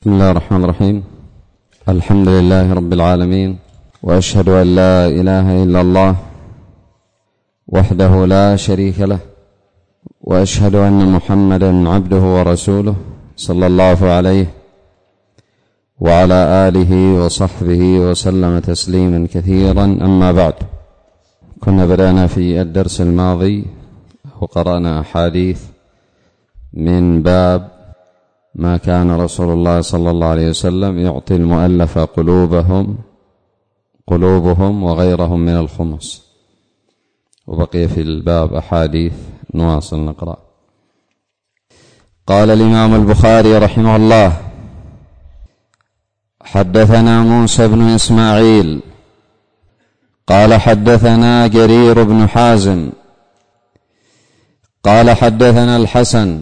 بسم الله الرحمن الرحيم. الحمد لله رب العالمين، وأشهد أن لا إله إلا الله وحده لا شريك له، وأشهد أن محمدا عبده ورسوله صلى الله عليه وعلى آله وصحبه وسلم تسليما كثيرا. أما بعد، كنا بدأنا في الدرس الماضي وقرأنا أحاديث من باب ما كان رسول الله صلى الله عليه وسلم يعطي المؤلف قلوبهم وغيرهم من الخمس، وبقي في الباب أحاديث نواصل نقرأ. قال الإمام البخاري رحمه الله: حدثنا موسى بن إسماعيل قال حدثنا جرير بن حازم قال حدثنا الحسن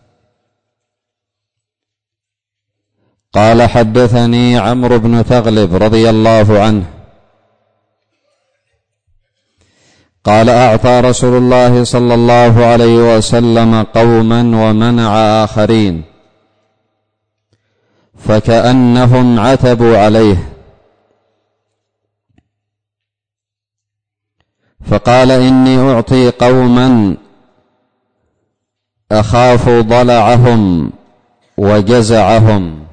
قال حدثني عمرو بن تغلب رضي الله عنه قال: أعطى رسول الله صلى الله عليه وسلم قوما ومنع آخرين، فكأنهم عتبوا عليه، فقال: إني أعطي قوما أخاف ضلعهم وجزعهم.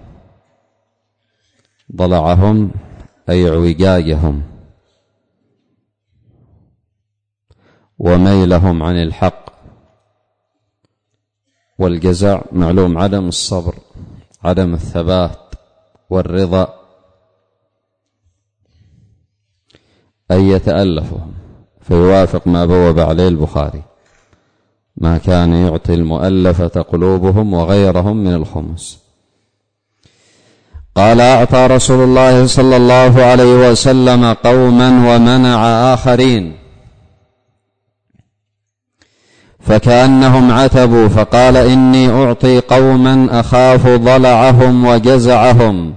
ضلعهم أي اعوجاجهم وميلهم عن الحق، والجزع معلوم عدم الصبر، عدم الثبات والرضا، أي يتألفهم، فيوافق ما بوب عليه البخاري: ما كان يعطي المؤلفة قلوبهم وغيرهم من الخمس. قال: أعطى رسول الله صلى الله عليه وسلم قوما ومنع آخرين، فكأنهم عتبوا، فقال: إني أعطي قوما أخاف ضلعهم وجزعهم،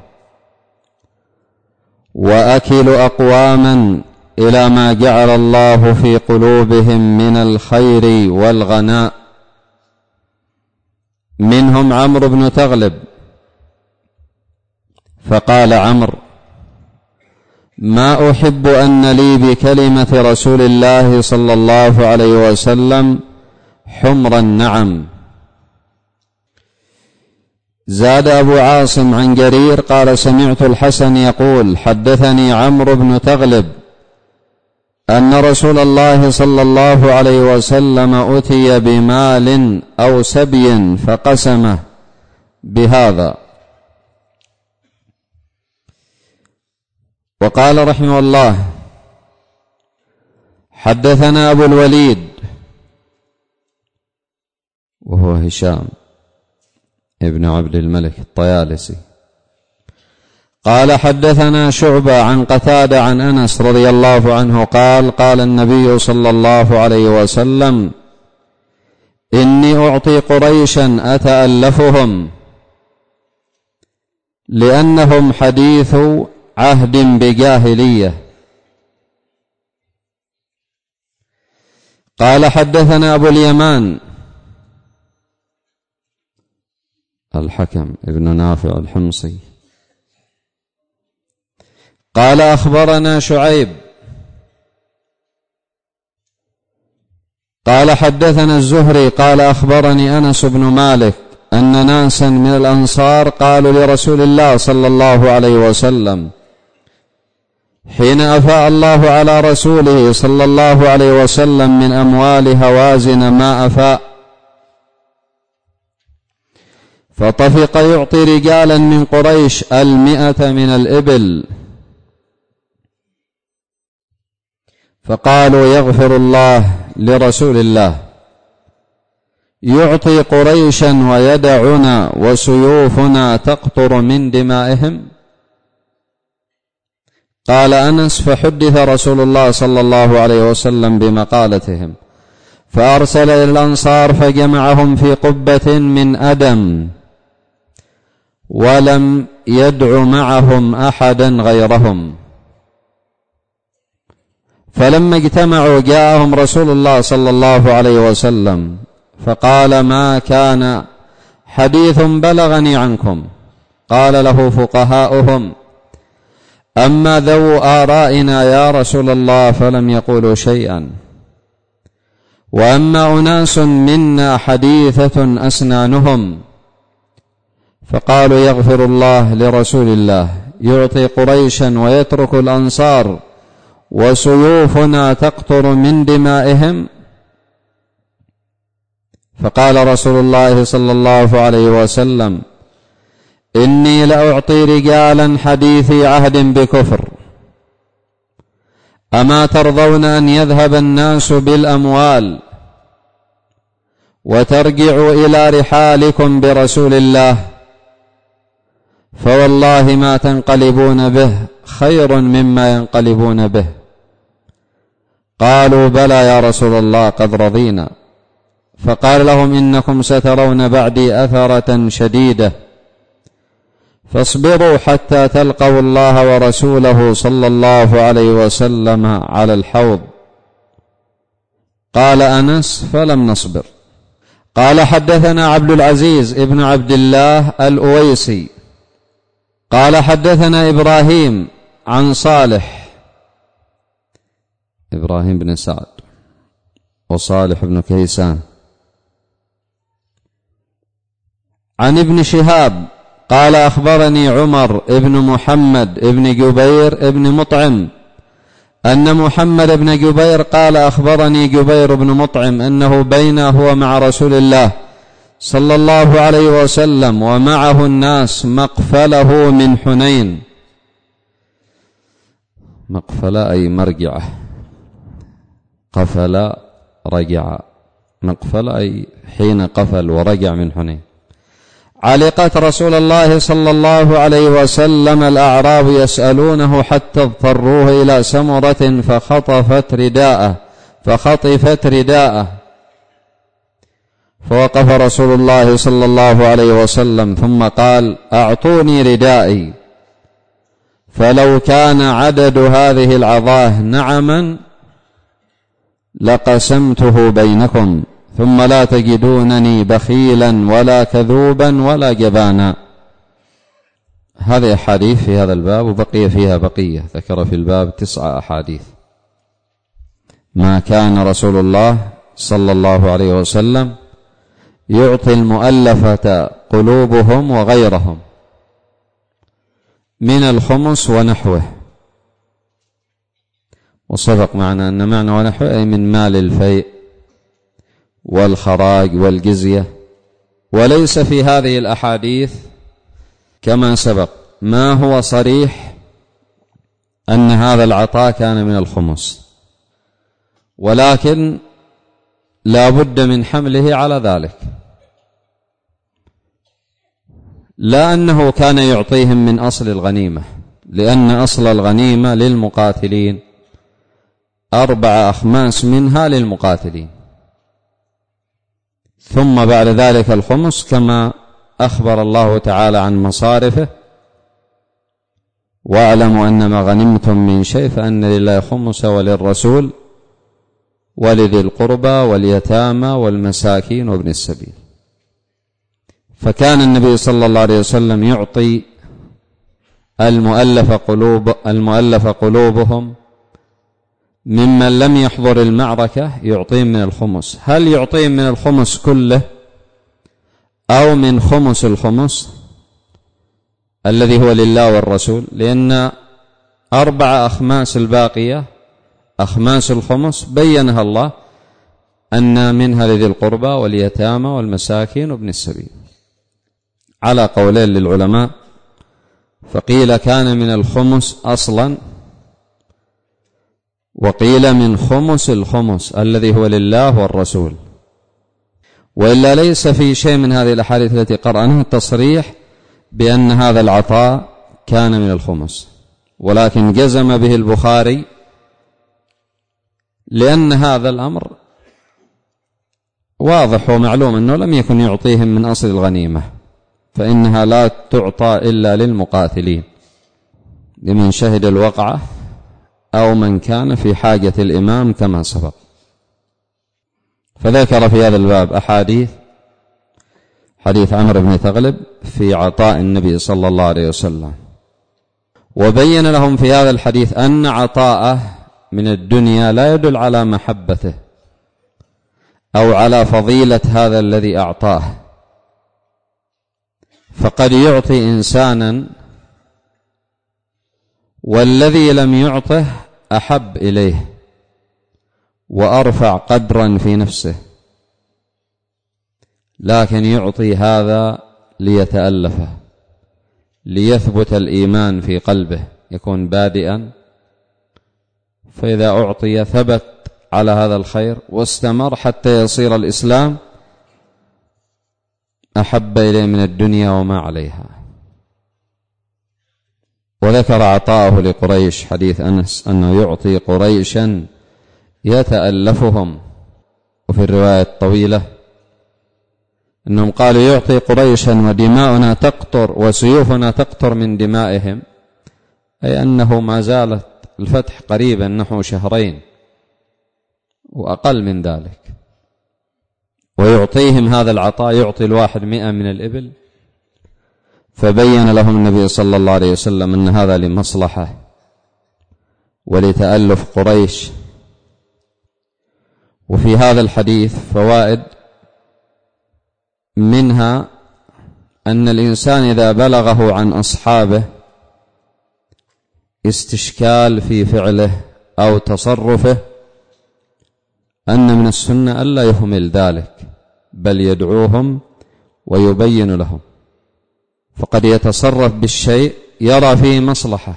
وأكل أقواما إلى ما جعل الله في قلوبهم من الخير والغناء. منهم عمرو بن تغلب، فقال عمرو: ما أحب أن لي بكلمة رسول الله صلى الله عليه وسلم حمر النعم. زاد أبو عاصم عن جرير قال: سمعت الحسن يقول: حدثني عمرو بن تغلب أن رسول الله صلى الله عليه وسلم أتي بمال أو سبي فقسمه بهذا. وقال رحمه الله: حدثنا أبو الوليد وهو هشام ابن عبد الملك الطيالسي قال: حدثنا شعبة عن قتادة عن أنس رضي الله عنه قال: قال النبي صلى الله عليه وسلم: إني أعطي قريشا أتألفهم، لأنهم حديث عهد بجاهلية. قال: حدثنا أبو اليمان الحكم ابن نافع الحمصي قال: أخبرنا شعيب قال: حدثنا الزهري قال: أخبرني أنس بن مالك أن ناسا من الأنصار قالوا لرسول الله صلى الله عليه وسلم حين أفاء الله على رسوله صلى الله عليه وسلم من أموال هوازن ما أفاء، فطفق يعطي رجالا من قريش 100 من الإبل، فقالوا: يغفر الله لرسول الله، يعطي قريشا ويدعنا وسيوفنا تقطر من دمائهم. قال أنس: فحدث رسول الله صلى الله عليه وسلم بمقالتهم، فأرسل إلى الأنصار فجمعهم في قبة من أدم، ولم يدع معهم أحدا غيرهم. فلما اجتمعوا جاءهم رسول الله صلى الله عليه وسلم فقال: ما كان حديث بلغني عنكم قال له فقهاؤهم: أما ذو آرائنا يا رسول الله فلم يقولوا شيئا، وأما أناس منا حديثة أسنانهم فقالوا: يغفر الله لرسول الله، يعطي قريشا ويترك الأنصار، وسيوفنا تقطر من دمائهم. فقال رسول الله صلى الله عليه وسلم: إني لأعطي رجالا حديثي عهد بكفر، أما ترضون أن يذهب الناس بالأموال وترجعوا إلى رحالكم برسول الله، فوالله ما تنقلبون به خير مما ينقلبون به. قالوا: بلى يا رسول الله، قد رضينا. فقال لهم: إنكم سترون بعدي أثرة شديدة، فاصبروا حتى تلقوا الله ورسوله صلى الله عليه وسلم على الحوض. قال أنس: فلم نصبر. قال: حدثنا عبد العزيز ابن عبد الله الأويسي قال: حدثنا إبراهيم عن صالح، إبراهيم بن سعد وصالح بن كيسان، عن ابن شهاب قال: أخبرني عمر ابن محمد ابن جبير ابن مطعم أن محمد بن جبير قال: أخبرني جبير بن مطعم أنه بين هو مع رسول الله صلى الله عليه وسلم ومعه الناس مقفله من حنين. مقفلة أي مرجعة، قفل رجع، مقفل أي حين قفل ورجع من حنين. علقت رسول الله صلى الله عليه وسلم الأعراب يسألونه حتى اضطروه إلى سمرة فخطفت رداءه، فوقف رسول الله صلى الله عليه وسلم ثم قال: أعطوني ردائي، فلو كان عدد هذه العظاه نعما لقسمته بينكم، ثم لا تجدونني بخيلا ولا كذوبا ولا جبانا. هذه أحاديث في هذا الباب، وبقي فيها بقية، ذكر في الباب 9 أحاديث. ما كان رسول الله صلى الله عليه وسلم يعطي المؤلفة قلوبهم وغيرهم من الخمس ونحوه، وسبق معنا أن معنى ونحوه أي من مال الفيء والخراج والجزية. وليس في هذه الأحاديث كما سبق ما هو صريح أن هذا العطاء كان من الخمس، ولكن لا بد من حمله على ذلك، لا أنه كان يعطيهم من أصل الغنيمة، لأن أصل الغنيمة للمقاتلين 4 أخماس منها للمقاتلين، ثم بعد ذلك الخمس كما أخبر الله تعالى عن مصارفه: واعلموا أن ما غنمتم من شيء فأن لله خمس وللرسول ولذي القربى واليتامى والمساكين وابن السبيل. فكان النبي صلى الله عليه وسلم يعطي المؤلف قلوبهم ممن لم يحضر المعركة، يعطيهم من الخمس. هل يعطيهم من الخمس كله أو من خمس الخمس الذي هو لله والرسول؟ لأن 4 أخماس الباقية أخماس الخمس بينها الله أن منها لذي القربى واليتامى والمساكين وابن السبيل، على قولين للعلماء. فقيل كان من الخمس أصلا، وقيل من خمس الخمس الذي هو لله والرسول. وإلا ليس في شيء من هذه الأحاديث التي قرأناها تصريح بأن هذا العطاء كان من الخمس، ولكن جزم به البخاري لأن هذا الأمر واضح ومعلوم أنه لم يكن يعطيهم من أصل الغنيمة، فإنها لا تعطى إلا للمقاتلين، لمن شهد الوقعة أو من كان في حاجة الإمام كما سبق. فذكر في هذا الباب أحاديث: حديث عمرو بن ثغلب في عطاء النبي صلى الله عليه وسلم، وبين لهم في هذا الحديث أن عطاءه من الدنيا لا يدل على محبته أو على فضيلة هذا الذي أعطاه، فقد يعطي إنسانا والذي لم يعطه أحب إليه وأرفع قدرا في نفسه، لكن يعطي هذا ليتألفه، ليثبت الإيمان في قلبه، يكون بادئا، فإذا أعطي ثبت على هذا الخير واستمر حتى يصير الإسلام أحب إليه من الدنيا وما عليها. وذكر عطاءه لقريش حديث أنس أنه يعطي قريشا يتألفهم، وفي الرواية الطويلة أنهم قالوا يعطي قريشا ودماؤنا تقطر وسيوفنا تقطر من دمائهم، أي أنه ما زالت الفتح قريبا نحو شهرين وأقل من ذلك، ويعطيهم هذا العطاء، يعطي الواحد 100 من الإبل. فبين لهم النبي صلى الله عليه وسلم أن هذا لمصلحة ولتألف قريش. وفي هذا الحديث فوائد، منها أن الإنسان إذا بلغه عن أصحابه استشكال في فعله أو تصرفه أن من السنة ألا يهمل ذلك، بل يدعوهم ويبين لهم، فقد يتصرف بالشيء يرى فيه مصلحة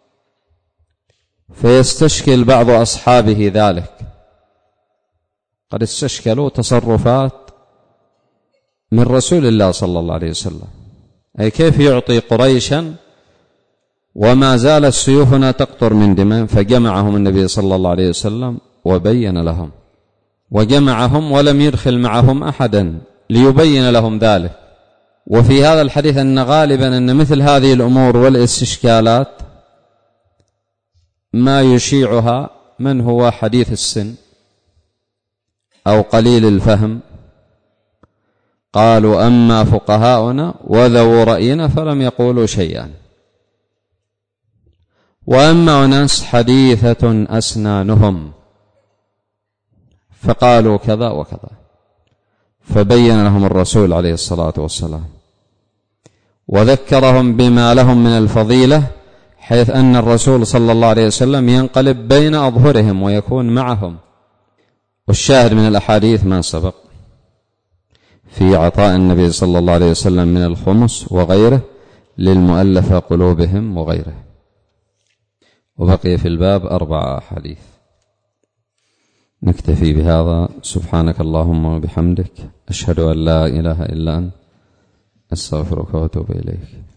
فيستشكل بعض أصحابه ذلك، قد استشكلوا تصرفات من رسول الله صلى الله عليه وسلم، أي كيف يعطي قريشا وما زالت سيوفنا تقطر من دماء. فجمعهم النبي صلى الله عليه وسلم وبين لهم، وجمعهم ولم يدخل معهم أحدا ليبين لهم ذلك. وفي هذا الحديث أن غالبا أن مثل هذه الأمور والاستشكالات ما يشيعها من هو حديث السن أو قليل الفهم. قالوا أما فقهاؤنا وذو رأينا فلم يقولوا شيئا، وأما أناس حديثة أسنانهم فقالوا كذا وكذا، فبين لهم الرسول عليه الصلاة والسلام وذكرهم بما لهم من الفضيلة، حيث أن الرسول صلى الله عليه وسلم ينقلب بين أظهرهم ويكون معهم. والشاهد من الأحاديث ما سبق في عطاء النبي صلى الله عليه وسلم من الخمس وغيره للمؤلفة قلوبهم وغيره. وبقي في الباب 4 أحاديث، نكتفي بهذا. سبحانك اللهم وبحمدك، أشهد أن لا إله إلا أنت، أستغفرك وأتوب إليك.